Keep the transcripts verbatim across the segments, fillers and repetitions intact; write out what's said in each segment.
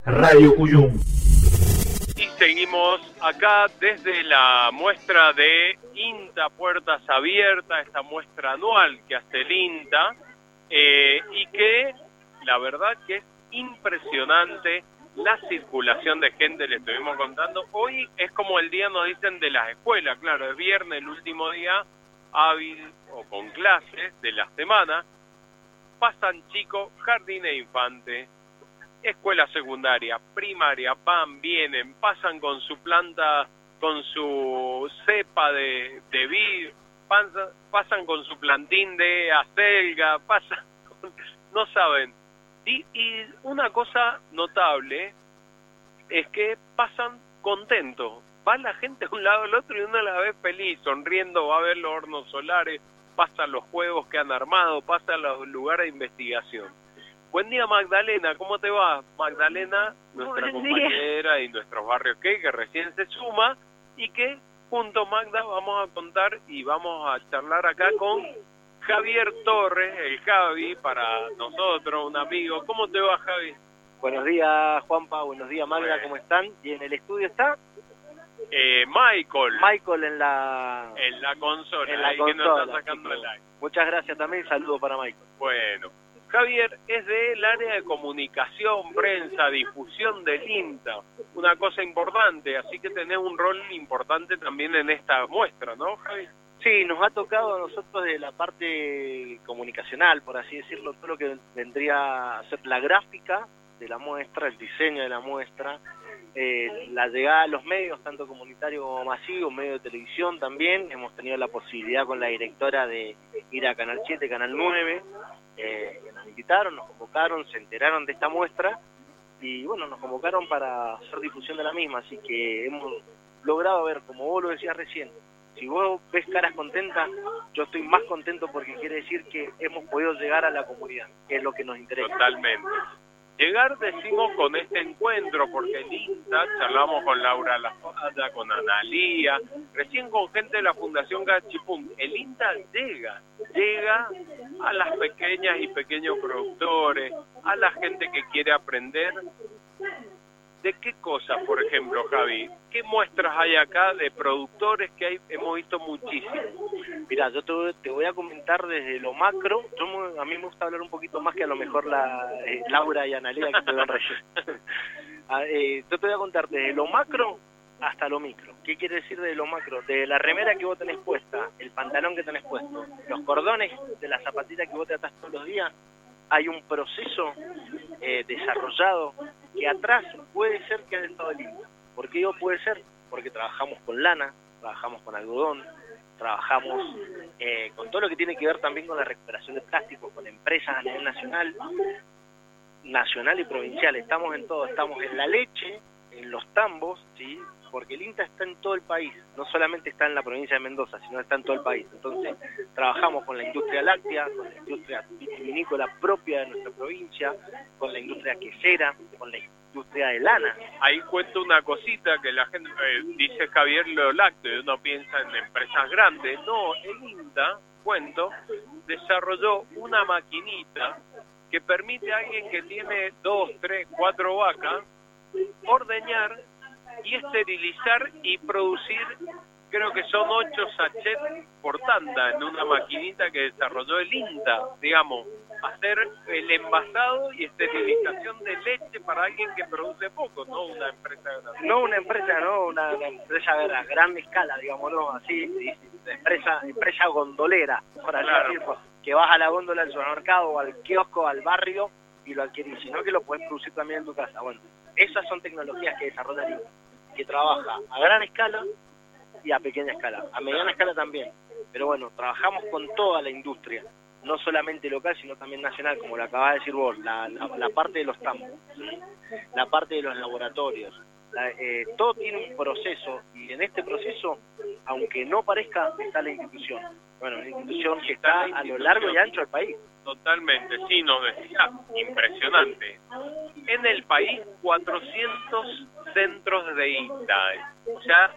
Radio Cuyum. Y seguimos acá desde la muestra de INTA Puertas Abiertas, esta muestra anual que hace el INTA, eh, y que la verdad que es impresionante la circulación de gente, le estuvimos contando. Hoy es como el día, nos dicen, de las escuelas, claro, es viernes, el último día hábil o con clases de la semana. Pasan chicos, jardín de infantes, escuela secundaria, primaria, van, vienen, pasan con su planta, con su cepa de, de vid, pasan, pasan con su plantín de acelga, pasan con, no saben. Y, y una cosa notable es que pasan contentos. Va la gente a un lado al otro y uno la ve feliz, sonriendo, va a ver los hornos solares, pasan los juegos que han armado, pasan los lugares de investigación. Buen día, Magdalena, ¿cómo te va? Magdalena, nuestra Buen compañera día. y nuestros barrios que, que recién se suma y que junto, Magda, vamos a contar y vamos a charlar acá con Javier Torres, el Javi, para nosotros, un amigo. ¿Cómo te va, Javi? Buenos días, Juanpa, buenos días, Magda, Bueno. ¿cómo están? Y en el estudio está Eh, Michael, Michael en la, en la consola, en la ahí que nos consola, está sacando así el que aire. muchas gracias también, saludo para Michael. Bueno, Javier es del área de comunicación, prensa, difusión del INTA, una cosa importante, así que tenés un rol importante también en esta muestra, ¿no, Javi? Sí, nos ha tocado a nosotros de la parte comunicacional, por así decirlo, todo lo que vendría a ser la gráfica de la muestra, el diseño de la muestra, eh, la llegada a los medios, tanto comunitarios como masivos, medios de televisión también. Hemos tenido la posibilidad con la directora de ir a Canal siete, Canal nueve, eh, que nos invitaron, nos convocaron, se enteraron de esta muestra y bueno, nos convocaron para hacer difusión de la misma, así que hemos logrado ver, como vos lo decías recién, si vos ves caras contentas, yo estoy más contento porque quiere decir que hemos podido llegar a la comunidad, que es lo que nos interesa. Totalmente. Llegar, decimos, con este encuentro, porque el INTA, charlamos con Laura Lafada, con Analía, recién con gente de la Fundación Gachipún. El INTA llega, llega a las pequeñas y pequeños productores, a la gente que quiere aprender. ¿De qué cosas, por ejemplo, Javi? ¿Qué muestras hay acá de productores que hay, hemos visto muchísimo? Mira, yo te, te voy a comentar desde lo macro. Yo, a mí me gusta hablar un poquito más que a lo mejor la eh, Laura y Analia que te dan relleno. Ah, eh, yo te voy a contar desde lo macro hasta lo micro. ¿Qué quiere decir de lo macro? De la remera que vos tenés puesta, el pantalón que tenés puesto, los cordones de la zapatilla que vos te atás todos los días. Hay un proceso eh, desarrollado que atrás puede ser que haya estado el INTA. ¿Por qué digo puede ser? Porque trabajamos con lana, trabajamos con algodón, trabajamos eh, con todo lo que tiene que ver también con la recuperación de plásticos, con empresas a nivel nacional, nacional y provincial. Estamos en todo, estamos en la leche, en los tambos, ¿sí? Porque el INTA está en todo el país, no solamente está en la provincia de Mendoza, sino está en todo el país. Entonces, trabajamos con la industria láctea, con la industria vitivinícola propia de nuestra provincia, con la industria quesera, con la industria de lana. Ahí cuento una cosita que la gente eh, dice Javier lo lácteo, y uno piensa en empresas grandes. No, el INTA, cuento, desarrolló una maquinita que permite a alguien que tiene dos, tres, cuatro vacas ordeñar y esterilizar y producir, creo que son ocho sachets por tanda en una maquinita que desarrolló el INTA, digamos, hacer el envasado y esterilización de leche para alguien que produce poco, no una empresa grande. No una empresa, no una, una empresa a gran escala, digámoslo así, sí, empresa, empresa gondolera, por así Claro. decirlo, que vas a la góndola del supermercado o al kiosco, al barrio y lo adquirís, sino que lo puedes producir también en tu casa. Bueno, esas son tecnologías que desarrolla el INTA, que trabaja a gran escala y a pequeña escala, a mediana escala también, pero bueno, trabajamos con toda la industria, no solamente local, sino también nacional, como lo acabas de decir vos, la, la, la parte de los tambos, ¿sí? La parte de los laboratorios, la, eh, todo tiene un proceso, y en este proceso, aunque no parezca, está la institución. Bueno, una institución que está a lo largo y ancho del país. Totalmente, sí, nos decía, impresionante. En el país, cuatrocientos centros de INTA, o sea,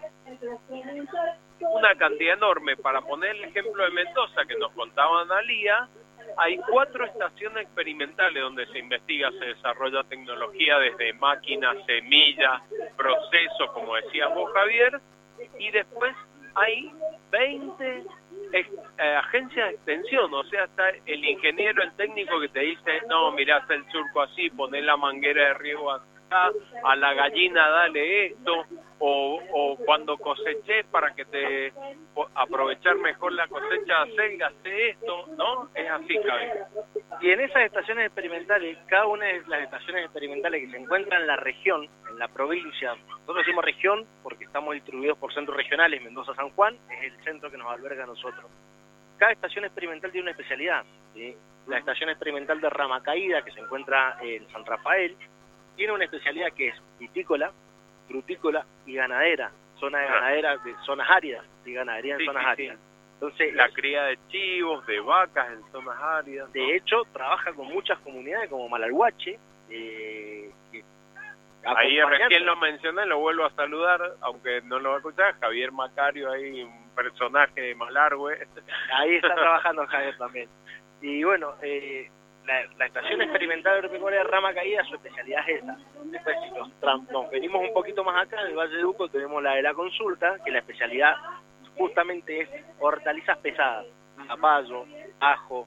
una cantidad enorme. Para poner el ejemplo de Mendoza, que nos contaba Analía, hay cuatro estaciones experimentales donde se investiga, se desarrolla tecnología desde máquinas, semillas, procesos, como decías vos, Javier, y después hay veinte ex, eh, agencias de extensión, o sea, está el ingeniero, el técnico que te dice, no, mirá, está el surco así, poné la manguera de riego acá, a la gallina dale esto, o, o cuando coseché para que te aprovechar mejor la cosecha, hace esto, ¿no? Es así, Javier. Y en esas estaciones experimentales, cada una de las estaciones experimentales que se encuentran en la región, en la provincia, nosotros decimos región porque estamos distribuidos por centros regionales, Mendoza-San Juan es el centro que nos alberga a nosotros. Cada estación experimental tiene una especialidad, ¿sí? La estación experimental de Rama Caída, que se encuentra en San Rafael, tiene una especialidad que es vitícola, frutícola y ganadera, zona de ganadera, de zonas áridas, y ganadería en sí, zonas sí, áridas. Sí. Entonces, la cría de chivos, de vacas en zonas áridas, ¿no? De hecho, trabaja con muchas comunidades como Malalhuache. Eh, que ahí recién lo mencioné, lo vuelvo a saludar, aunque no lo va a escuchar, Javier Macario, ahí un personaje de Malargüe. Ahí está trabajando Javier también. Y bueno, eh, la, la estación experimental agropecuaria de Rama Caída, su especialidad es esa. Después, si nos, nos venimos un poquito más acá, en el Valle de Uco, tenemos la de la consulta, que la especialidad justamente es hortalizas pesadas, zapallo, ajo,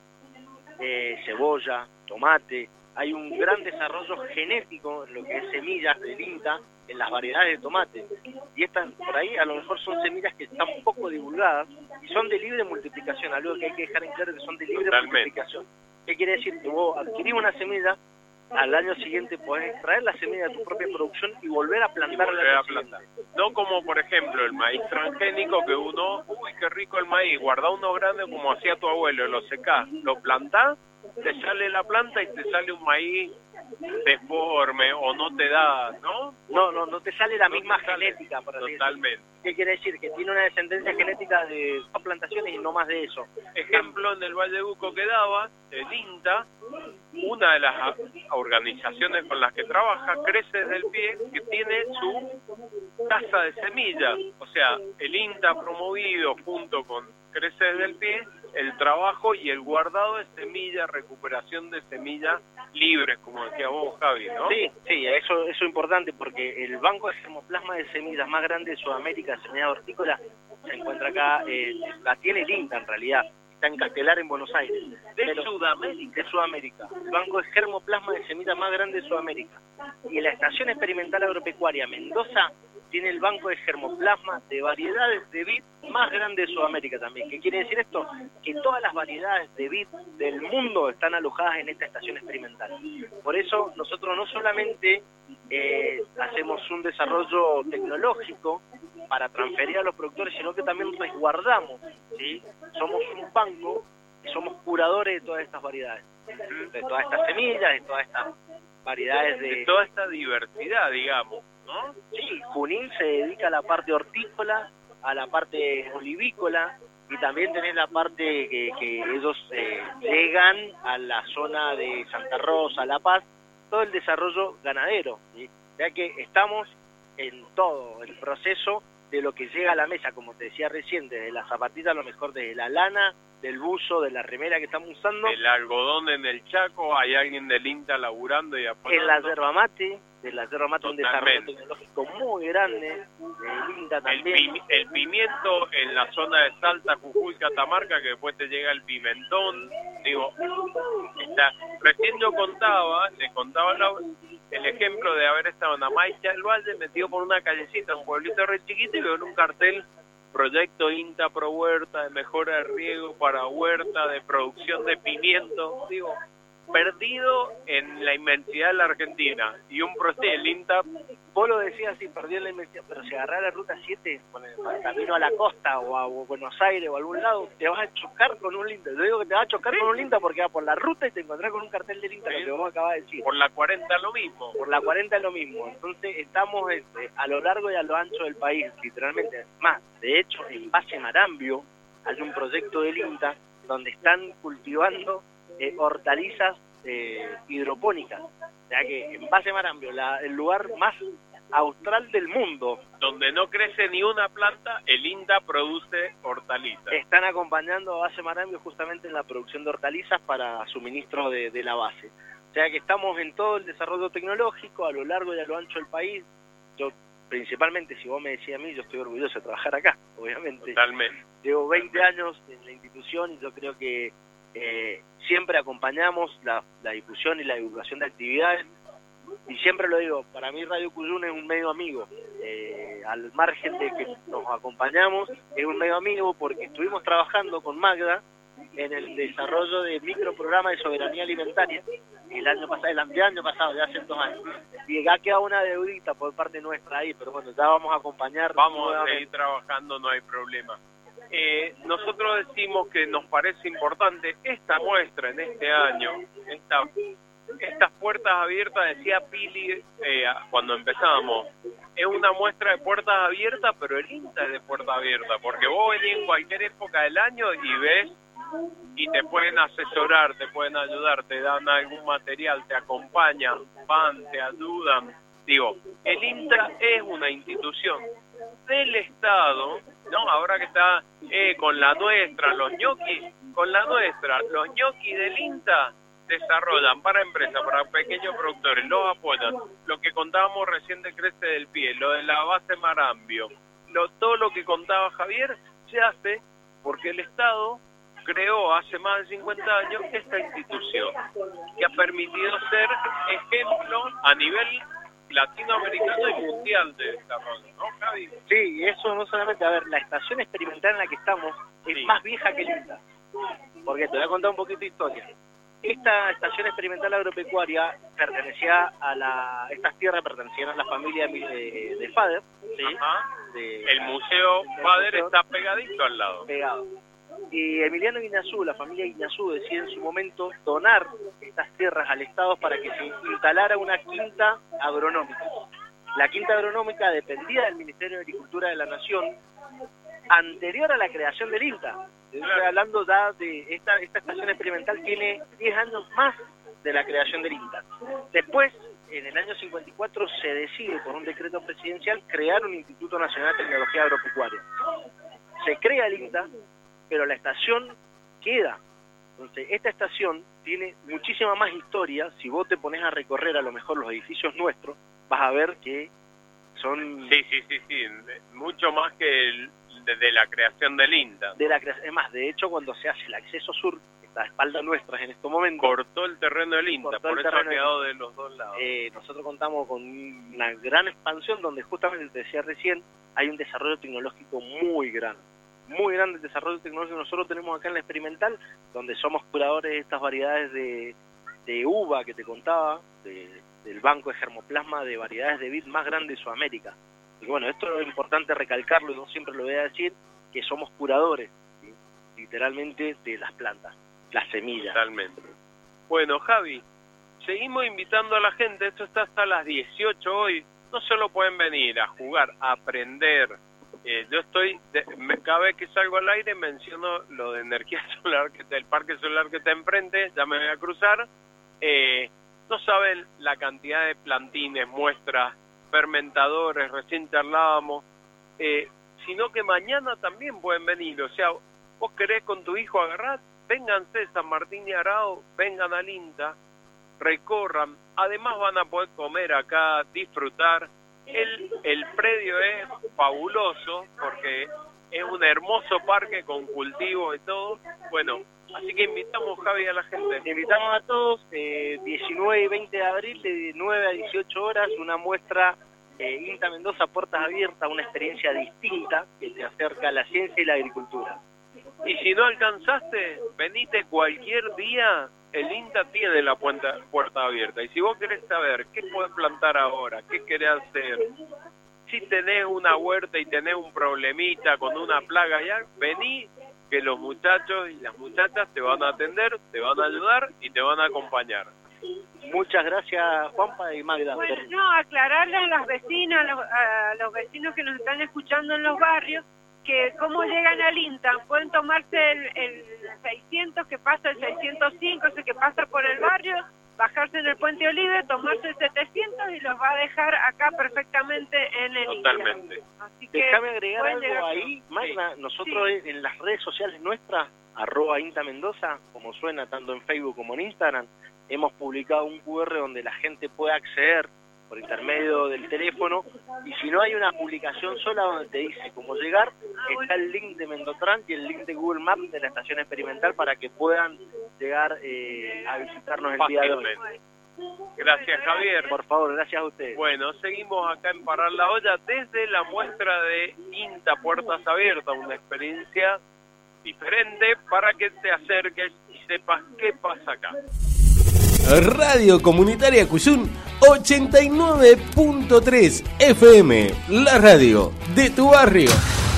eh, cebolla, tomate. Hay un gran desarrollo genético en lo que es semillas del INTA, en las variedades de tomate. Y estas, por ahí, a lo mejor son semillas que están poco divulgadas y son de libre multiplicación, algo que hay que dejar en claro que son de libre Totalmente. multiplicación. ¿Qué quiere decir? Que vos adquirís una semilla, al año siguiente podés extraer la semilla de tu propia producción y volver a plantarla. Volver a plantar. No como, por ejemplo, el maíz transgénico, que uno, uy, qué rico el maíz, guarda uno grande como hacía tu abuelo, lo secás, lo plantás, te sale la planta y te sale un maíz deforme o no te da, ¿no? No, no, no te sale la no misma sale, genética, por así totalmente. decirlo. ¿Qué quiere decir? Que tiene una descendencia genética de dos plantaciones y no más de eso. Ejemplo, en el Valle de Uco que daba, el INTA, una de las organizaciones con las que trabaja, Crece desde el Pie, que tiene su casa de semillas. O sea, el INTA ha promovido junto con Crece desde el Pie el trabajo y el guardado de semillas, recuperación de semillas libres, como decía vos, Javi, ¿no? Sí, sí, eso, eso es importante porque el banco de germoplasma de semillas más grande de Sudamérica, semilla hortícola, se encuentra acá, eh, la tiene el INTA en realidad, está en Castelar, en Buenos Aires. De Pero, Sudamérica. De Sudamérica. El banco de germoplasma de semillas más grande de Sudamérica. Y la Estación Experimental Agropecuaria Mendoza tiene el banco de germoplasma de variedades de vid más grande de Sudamérica también. ¿Qué quiere decir esto? Que todas las variedades de vid del mundo están alojadas en esta estación experimental. Por eso nosotros no solamente eh, hacemos un desarrollo tecnológico para transferir a los productores, sino que también resguardamos, ¿sí? Somos un banco y somos curadores de todas estas variedades, de todas estas semillas, de todas estas variedades de... de toda esta diversidad, digamos, ¿no? Sí, Junín se dedica a la parte hortícola, a la parte olivícola, y también tenés la parte que, que ellos eh, llegan a la zona de Santa Rosa, La Paz, todo el desarrollo ganadero, ¿sí? Ya que estamos en todo el proceso de lo que llega a la mesa, como te decía recién, desde la zapatita, a lo mejor desde la lana, del buzo, de la remera que estamos usando. El algodón en el Chaco, hay alguien del INTA laburando y apoyando. En la yerba mate, de la yerba mate un desarrollo tecnológico muy grande, el INTA también. El, pi el pimiento en la zona de Salta, Jujuy, Catamarca, que después te llega el pimentón. Digo, está, recién yo contaba, le contaba la, el ejemplo de haber estado en Amaicha del Valle, metido por una callecita, un pueblito re chiquito, y veo en un cartel: proyecto INTA Pro Huerta, de mejora de riego para huerta, de producción de pimiento. Digo, perdido en la inmensidad de la Argentina. Y un proceso, el INTA... Vos lo decías, sí, perdió en la inmensidad, pero si agarrás la ruta siete, con el camino a la costa o a Buenos Aires o a algún lado, te vas a chocar con un INTA. Yo digo que te vas a chocar ¿Sí? con un INTA porque vas por la ruta y te encontrás con un cartel del INTA, ¿Sí? lo que vos acabas de decir. Por la cuarenta lo mismo. Por la cuarenta es lo mismo. Entonces estamos este, a lo largo y a lo ancho del país, literalmente. Más, de hecho, en Base Marambio hay un proyecto del INTA donde están cultivando eh, hortalizas eh, hidropónicas. O sea que en Base Marambio, la, el lugar más austral del mundo. Donde no crece ni una planta, el INTA produce hortalizas. Están acompañando a Base Marambio justamente en la producción de hortalizas para suministro de, de la base. O sea que estamos en todo el desarrollo tecnológico a lo largo y a lo ancho del país. Yo, principalmente, si vos me decías a mí, yo estoy orgulloso de trabajar acá, obviamente. Totalmente. Llevo veinte años en la institución y yo creo que eh, siempre acompañamos la, la difusión y la divulgación de actividades. Y siempre lo digo, para mí Radio Cuyuna es un medio amigo, eh, al margen de que nos acompañamos, es un medio amigo porque estuvimos trabajando con Magda en el desarrollo de microprogramas de soberanía alimentaria el año pasado, el año pasado, ya hace dos años, y ha quedado una deudita por parte nuestra ahí, pero bueno, ya vamos a acompañar. Vamos a seguir trabajando, no hay problema. Eh, nosotros decimos que nos parece importante esta muestra en este año, esta estas puertas abiertas, decía Pili eh, cuando empezábamos, es una muestra de puertas abiertas, pero el INTA es de puerta abierta, porque vos venís en cualquier época del año y ves y te pueden asesorar, te pueden ayudar, te dan algún material, te acompañan, van, te ayudan. Digo, el INTA es una institución del Estado, ¿no? Ahora que está eh, con la nuestra, los ñoquis, con la nuestra, los ñoquis del INTA desarrollan para empresas, para pequeños productores, los apoyan. Lo que contábamos recién de Crece del Pie, lo de la base Marambio, lo, todo lo que contaba Javier se hace porque el Estado creó hace más de cincuenta años esta institución que ha permitido ser ejemplo a nivel latinoamericano y mundial de desarrollo, ¿no, Javi? Sí, eso no solamente, a ver, la estación experimental en la que estamos es sí. más vieja que el INTA, porque te voy a contar un poquito de historia. Esta estación experimental agropecuaria pertenecía a la, estas tierras pertenecían a la familia de, de Fader, ¿sí? Ajá. De, el museo Fader está pegadito al lado. Pegado. Y Emiliano Guiñazú, la familia Guiñazú, decide en su momento donar estas tierras al Estado para que se instalara una quinta agronómica. La quinta agronómica dependía del Ministerio de Agricultura de la Nación, anterior a la creación del INTA. Estoy hablando ya de esta, esta estación experimental tiene diez años más de la creación del INTA. Después, en el año cincuenta y cuatro, se decide por un decreto presidencial crear un Instituto Nacional de Tecnología Agropecuaria. Se crea el INTA, pero la estación queda. Entonces, esta estación tiene muchísima más historia. Si vos te pones a recorrer a lo mejor los edificios nuestros, vas a ver que son... Sí, sí, sí, sí, mucho más que el... desde la creación del INTA. De la creación, es más, de hecho, cuando se hace el acceso sur, que está a espaldas nuestras en estos momentos... Cortó el terreno del INTA, por eso ha quedado de los dos lados. Eh, nosotros contamos con una gran expansión donde justamente, te decía recién, hay un desarrollo tecnológico muy grande. Muy grande el desarrollo tecnológico. Nosotros tenemos acá en la experimental, donde somos curadores de estas variedades de, de uva que te contaba, de, del banco de germoplasma de variedades de vid más grande de Sudamérica. Y bueno, esto es importante recalcarlo, y yo siempre lo voy a decir, que somos curadores, ¿sí? Literalmente, de las plantas, las semillas. Totalmente. Bueno, Javi, seguimos invitando a la gente, esto está hasta las dieciocho hoy, no solo pueden venir a jugar, a aprender. Eh, yo estoy, de, me, cada vez que salgo al aire menciono lo de energía solar, que está, el parque solar que está enfrente, ya me voy a cruzar. Eh, no saben la cantidad de plantines, muestras, fermentadores, recién charlábamos, eh, sino que mañana también pueden venir. O sea, vos querés con tu hijo agarrar, vénganse San Martín y Arao, vengan al INTA, recorran, además van a poder comer acá, disfrutar. El, el predio es fabuloso porque es un hermoso parque con cultivos y todo. Bueno, así que invitamos, Javi, a la gente. Invitamos a todos, eh, diecinueve y veinte de abril, de nueve a dieciocho horas, una muestra eh, INTA Mendoza, puertas abiertas, una experiencia distinta que te acerca a la ciencia y la agricultura. Y si no alcanzaste, venite cualquier día, el INTA tiene la puerta, puerta abierta. Y si vos querés saber qué podés plantar ahora, qué querés hacer, si tenés una huerta y tenés un problemita con una plaga ya, vení, que los muchachos y las muchachas te van a atender, te van a ayudar y te van a acompañar. Muchas gracias, Juanpa y Magda. Bueno, no, aclararle a las vecinas, a los, a los vecinos que nos están escuchando en los barrios, que cómo llegan al INTA. Pueden tomarse el, el seiscientos que pasa, el seiscientos cinco, ese que pasa por el barrio, bajarse en el Puente Olive, tomarse el setecientos y los va a dejar acá perfectamente en el Totalmente. Insta. Así que déjame agregar pueden algo llegar- ahí, Magna. Sí. Nosotros Sí. en las redes sociales nuestras, arroba Inta Mendoza, como suena tanto en Facebook como en Instagram, hemos publicado un cu erre donde la gente puede acceder por intermedio del teléfono, y si no hay una publicación sola donde te dice cómo llegar, está el link de Mendotrans y el link de Google Maps de la estación experimental para que puedan llegar eh, a visitarnos el día de hoy. Fácilmente. Gracias, Javier. Por favor, gracias a ustedes. Bueno, seguimos acá en Parar la Olla desde la muestra de INTA Puertas Abiertas, una experiencia diferente para que te acerques y sepas qué pasa acá. Radio Comunitaria Cuyún ochenta y nueve punto tres F M, la radio de tu barrio.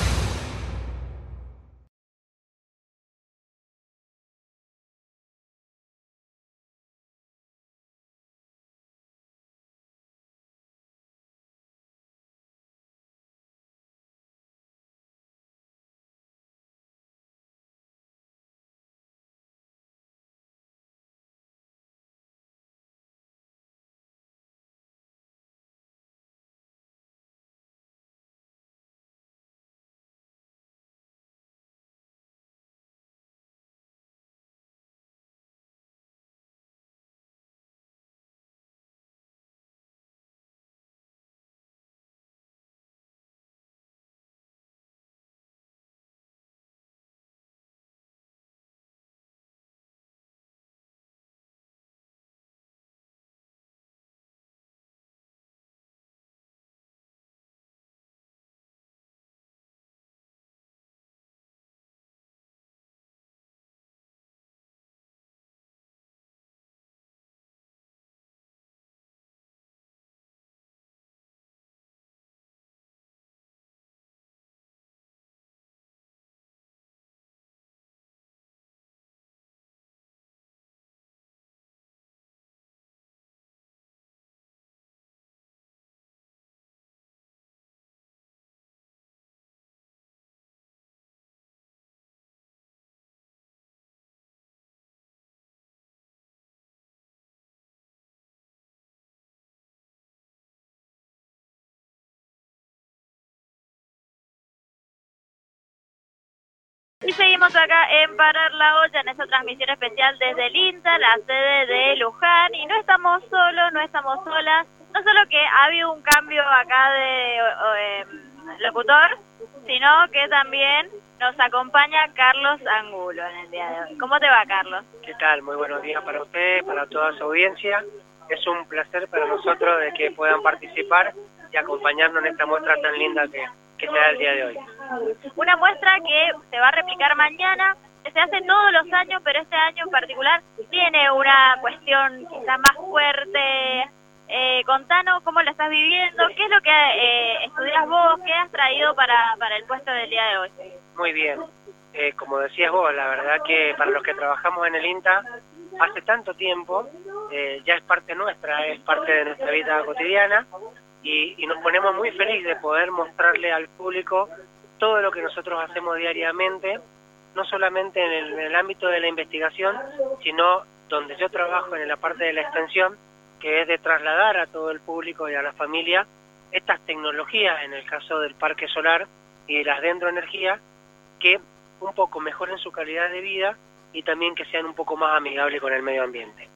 Y seguimos acá en Parar la Olla, en esta transmisión especial desde el INTA, la sede de Luján. Y no estamos solos, no estamos solas. No solo que ha habido un cambio acá de eh, locutor, sino que también nos acompaña Carlos Angulo en el día de hoy. ¿Cómo te va, Carlos? ¿Qué tal? Muy buenos días para usted, para toda su audiencia. Es un placer para nosotros de que puedan participar y acompañarnos en esta muestra tan linda que, que se da el día de hoy. Una muestra que se va a replicar mañana, que se hace todos los años, pero este año en particular tiene una cuestión quizás más fuerte. Eh, contanos cómo lo estás viviendo, qué es lo que eh, estudias vos, qué has traído para, para el puesto del día de hoy. Muy bien. Eh, como decías vos, la verdad que para los que trabajamos en el INTA, hace tanto tiempo, eh, ya es parte nuestra, es parte de nuestra vida cotidiana, y, y nos ponemos muy felices de poder mostrarle al público todo lo que nosotros hacemos diariamente, no solamente en el, en el ámbito de la investigación, sino donde yo trabajo en la parte de la extensión, que es de trasladar a todo el público y a la familia estas tecnologías, en el caso del parque solar y de las dendroenergías, que un poco mejoren su calidad de vida y también que sean un poco más amigables con el medio ambiente.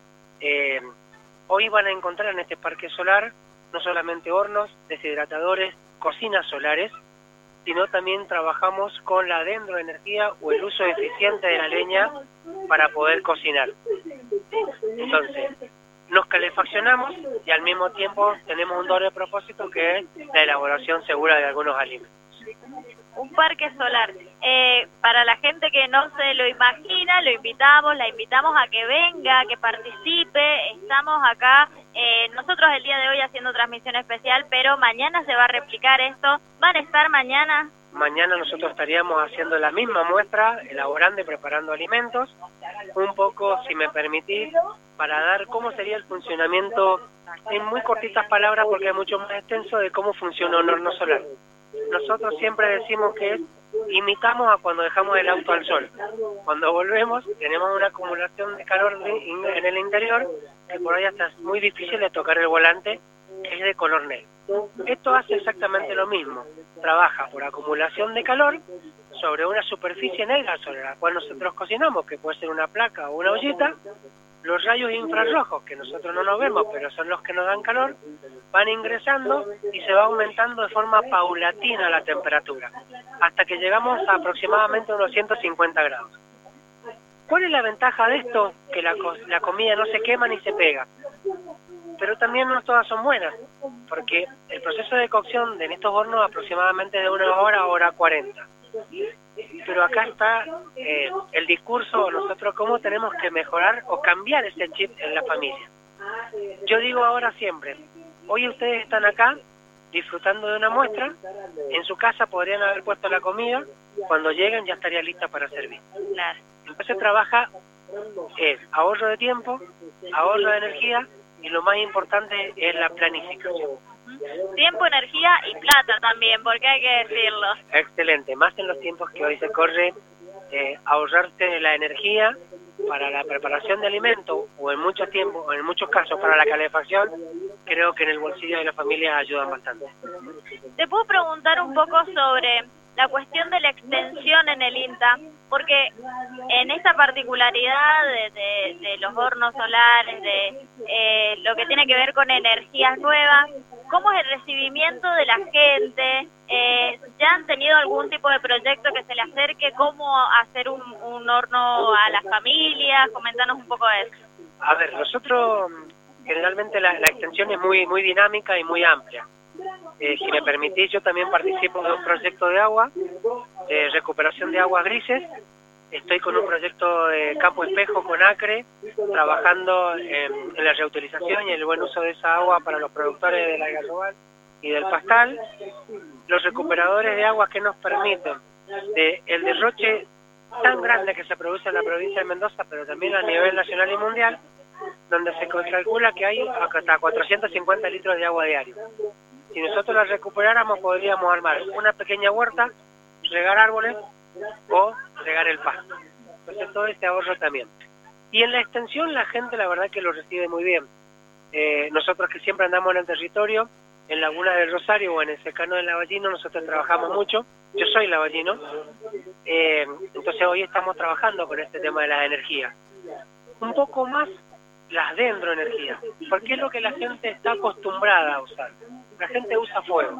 Eh, hoy van a encontrar en este parque solar no solamente hornos, deshidratadores, cocinas solares, sino también trabajamos con la dendroenergía o el uso eficiente de la leña para poder cocinar. Entonces, nos calefaccionamos y al mismo tiempo tenemos un doble propósito, que es la elaboración segura de algunos alimentos. Un parque solar. Eh, para la gente que no se lo imagina, lo invitamos, la invitamos a que venga, que participe. Estamos acá, eh, nosotros el día de hoy haciendo transmisión especial, pero mañana se va a replicar esto. ¿Van a estar mañana? Mañana nosotros estaríamos haciendo la misma muestra, elaborando y preparando alimentos, un poco, si me permitís, para dar cómo sería el funcionamiento, en muy cortitas palabras, porque es mucho más extenso, de cómo funciona un horno solar. Nosotros siempre decimos que es imitamos a cuando dejamos el auto al sol. Cuando volvemos tenemos una acumulación de calor de, en el interior que por ahí hasta es muy difícil de tocar el volante, que es de color negro. Esto hace exactamente lo mismo, trabaja por acumulación de calor sobre una superficie negra sobre la cual nosotros cocinamos, que puede ser una placa o una ollita. Los rayos infrarrojos, que nosotros no nos vemos, pero son los que nos dan calor, van ingresando y se va aumentando de forma paulatina la temperatura, hasta que llegamos a aproximadamente unos ciento cincuenta grados. ¿Cuál es la ventaja de esto? Que la, la comida no se quema ni se pega. Pero también no todas son buenas, porque el proceso de cocción de en estos hornos aproximadamente de una hora, hora cuarenta. Pero acá está eh, el discurso, nosotros cómo tenemos que mejorar o cambiar ese chip en la familia. Yo digo ahora siempre, hoy ustedes están acá disfrutando de una muestra, en su casa podrían haber puesto la comida, cuando lleguen ya estaría lista para servir. Claro. Entonces trabaja es ahorro de tiempo, ahorro de energía y lo más importante es la planificación. Tiempo, energía y plata también, porque hay que decirlo. Excelente, más en los tiempos que hoy se corre, eh, ahorrarte la energía para la preparación de alimentos o en muchos tiempos, o en muchos casos para la calefacción, creo que en el bolsillo de la familia ayudan bastante. Te puedo preguntar un poco sobre la cuestión de la extensión en el INTA, porque en esta particularidad de, de, de los hornos solares, de eh, lo que tiene que ver con energías nuevas, ¿cómo es el recibimiento de la gente? Eh, ¿Ya han tenido algún tipo de proyecto que se le acerque? ¿Cómo hacer un, un horno a las familias? Coméntanos un poco de eso. A ver, nosotros generalmente la, la extensión es muy, muy dinámica y muy amplia. Eh, si me permitís, yo también participo de un proyecto de agua, de recuperación de aguas grises. Estoy con un proyecto de Campo Espejo con Acre, trabajando en, en la reutilización y el buen uso de esa agua para los productores del algarrobal y del pastal. Los recuperadores de aguas que nos permiten de el derroche tan grande que se produce en la provincia de Mendoza, pero también a nivel nacional y mundial, donde se calcula que hay hasta cuatrocientos cincuenta litros de agua diario. Si nosotros la recuperáramos, podríamos armar una pequeña huerta, regar árboles o regar el pasto. Entonces todo este ahorro también. Y en la extensión la gente la verdad que lo recibe muy bien. Eh, nosotros que siempre andamos en el territorio, en Laguna del Rosario o en el secano del Lavallino, nosotros trabajamos mucho. Yo soy lavallino, eh, entonces hoy estamos trabajando con este tema de las energías. Un poco más las dendroenergías, porque es lo que la gente está acostumbrada a usar. La gente usa fuego.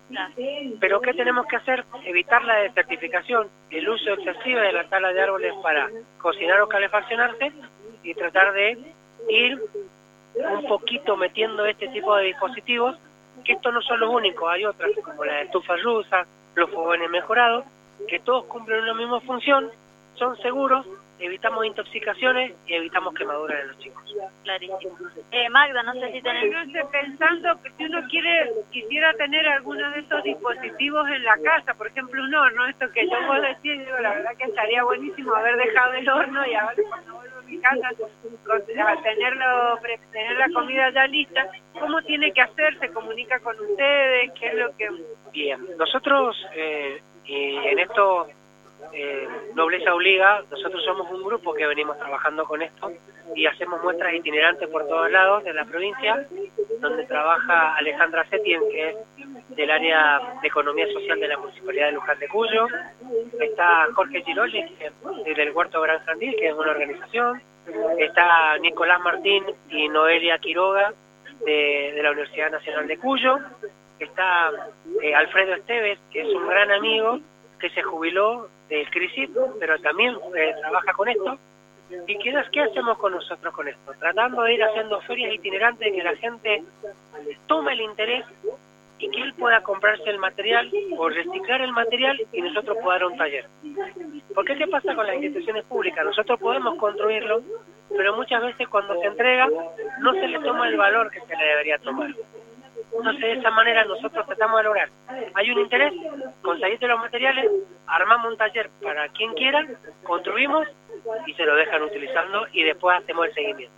Pero ¿qué tenemos que hacer? Evitar la desertificación, el uso excesivo de la tala de árboles para cocinar o calefaccionarse y tratar de ir un poquito metiendo este tipo de dispositivos, que estos no son los únicos, hay otras como la estufa rusa, los fogones mejorados, que todos cumplen una misma función, son seguros, evitamos intoxicaciones y evitamos quemaduras en los chicos. Clarísimo. Eh, Magda, no sé si tenés... Incluso pensando que si uno quiere quisiera tener alguno de estos dispositivos en la casa, por ejemplo un horno, esto que yo vos decís, digo, la verdad que estaría buenísimo haber dejado el horno y ahora cuando vuelvo a mi casa, con, tenerlo, tener la comida ya lista. ¿Cómo tiene que hacer? ¿Se comunica con ustedes? ¿Qué es lo que...? Bien, nosotros eh, y en esto... Eh, Nobleza Obliga, nosotros somos un grupo que venimos trabajando con esto y hacemos muestras itinerantes por todos lados de la provincia, donde trabaja Alejandra Setien, que es del área de Economía Social de la Municipalidad de Luján de Cuyo, está Jorge Giroli, que es del Huerto Gran Jandil, que es una organización, está Nicolás Martín y Noelia Quiroga de, de la Universidad Nacional de Cuyo, está eh, Alfredo Esteves, que es un gran amigo que se jubiló del CRISIP, pero también eh, trabaja con esto. ¿Y qué, qué hacemos con nosotros con esto? Tratando de ir haciendo ferias itinerantes, que la gente tome el interés y que él pueda comprarse el material o reciclar el material y nosotros podamos dar un taller. Porque ¿qué pasa con las instituciones públicas? Nosotros podemos construirlo, pero muchas veces cuando se entrega no se le toma el valor que se le debería tomar. Entonces de esa manera nosotros tratamos de lograr. Hay un interés, conseguiste los materiales, armamos un taller para quien quiera, construimos y se lo dejan utilizando y después hacemos el seguimiento.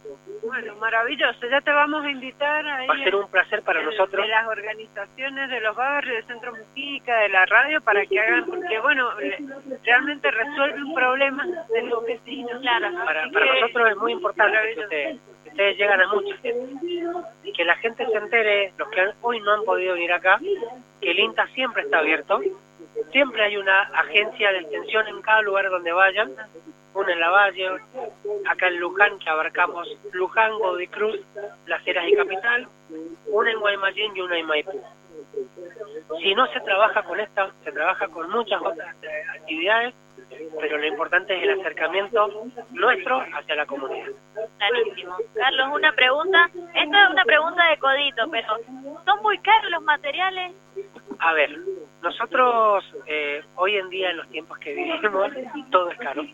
Bueno, maravilloso. Ya te vamos a invitar ahí. Va a ser un placer para de, nosotros. de las organizaciones de los barrios, de Centro Mujica, de la radio, para que hagan, porque bueno, realmente resuelve un problema de los vecinos. Claro. Para, Así para que- nosotros es muy importante que ustedes, que ustedes llegan a mucha gente y que la gente se entere, los que hoy no han podido venir acá, que el INTA siempre está abierto, siempre hay una agencia de extensión en cada lugar donde vayan, una en La Valle, acá en Luján, que abarcamos Luján, Godoy Cruz, Las Heras y Capital, una en Guaymallén y una en Maipú. Si no se trabaja con esta, se trabaja con muchas otras eh, actividades, pero lo importante es el acercamiento nuestro hacia la comunidad. Clarísimo. Carlos, una pregunta. Esta es una pregunta de codito, pero ¿son muy caros los materiales? A ver, nosotros eh, hoy en día, en los tiempos que vivimos, todo es caro.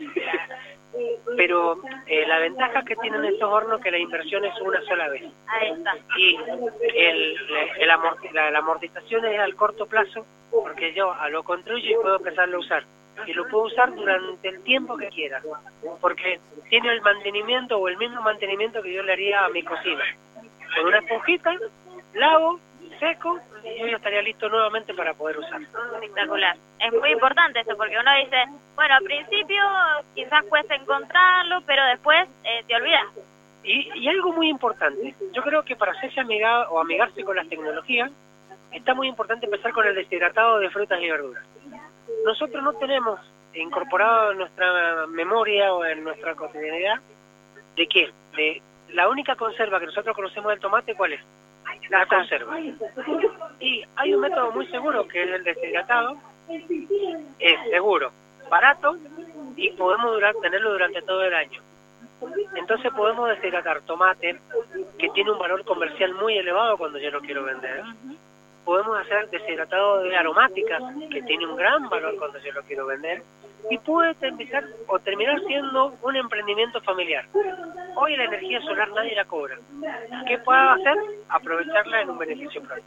Pero eh, la ventaja que tienen estos hornos es que la inversión es una sola vez. Ahí está. Y el, el amorti- la, la amortización es al corto plazo, porque yo a lo construyo y puedo empezarlo a usar. Y lo puedo usar durante el tiempo que quiera, porque tiene el mantenimiento o el mismo mantenimiento que yo le haría a mi cocina. Con una esponjita, lavo, seco, y yo ya estaría listo nuevamente para poder usar. Espectacular. Es muy importante esto, porque uno dice, bueno, al principio quizás cuesta encontrarlo, pero después eh, te olvidas. Y, y algo muy importante, yo creo que para hacerse amiga o amigarse con las tecnologías, está muy importante empezar con el deshidratado de frutas y verduras. Nosotros no tenemos incorporado en nuestra memoria o en nuestra cotidianidad de qué, de la única conserva que nosotros conocemos del tomate, ¿cuál es? La conserva. Y hay un método muy seguro que es el deshidratado, es seguro, barato y podemos durar, tenerlo durante todo el año. Entonces podemos deshidratar tomate que tiene un valor comercial muy elevado cuando yo lo quiero vender. Podemos hacer deshidratado de aromáticas que tiene un gran valor cuando yo lo quiero vender. Y puede empezar o terminar siendo un emprendimiento familiar. Hoy la energía solar nadie la cobra. ¿Qué puedo hacer? Aprovecharla en un beneficio propio.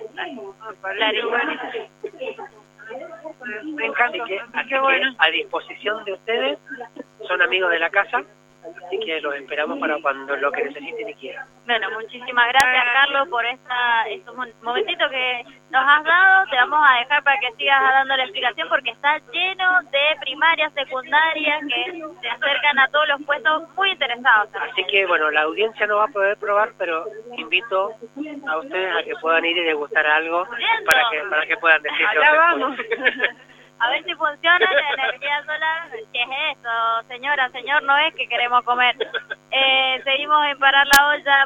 Me encanta. Así que, así Qué bueno. que a disposición de ustedes, son amigos de la casa, así que los esperamos para cuando lo que necesiten y quieran. Bueno, muchísimas gracias, Carlos, por esta, estos mon- momentitos que nos has dado. Te vamos a dejar para que sigas dando la explicación, porque está lleno de primarias, secundarias, que se acercan a todos los puestos muy interesados. Así que, bueno, la audiencia no va a poder probar, pero invito a ustedes a que puedan ir y degustar algo para que para que puedan decir que Allá lo vamos. A ver si funciona la energía solar. ¿Qué es eso, señora, señor? No es que queremos comer. Eh, seguimos en Parar la Olla.